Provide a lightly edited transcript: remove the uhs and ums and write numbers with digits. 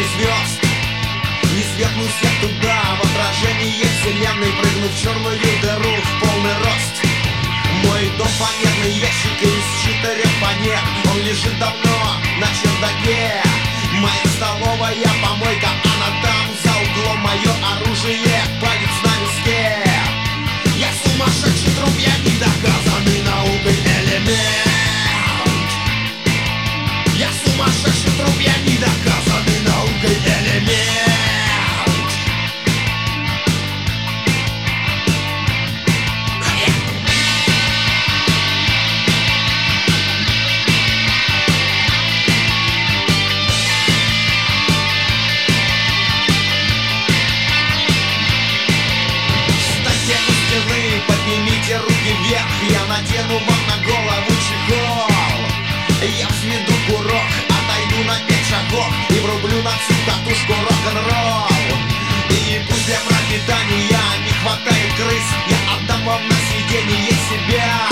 ни звезд. Не свернусь я туда, в отражении вселенной, прыгну в черную дыру в полный рост. Мой дом фанерный ящик из 4 фанер, он лежит давно на чердаке. Моя столовая помойка, она там за углом, мое оружие, палец на виске. Я сумасшедший труп, я недоказанный наукой элемент. Я сумасшедший труп, я недоказанный наукой элемент. Поднимите руки вверх, я надену вам на голову чехол. Я взведу курок, отойду на 5 шагов и врублю на всю катушку рок-н-ролл. И пусть для пропитания не хватает крыс, я отдам вам на съедение себя.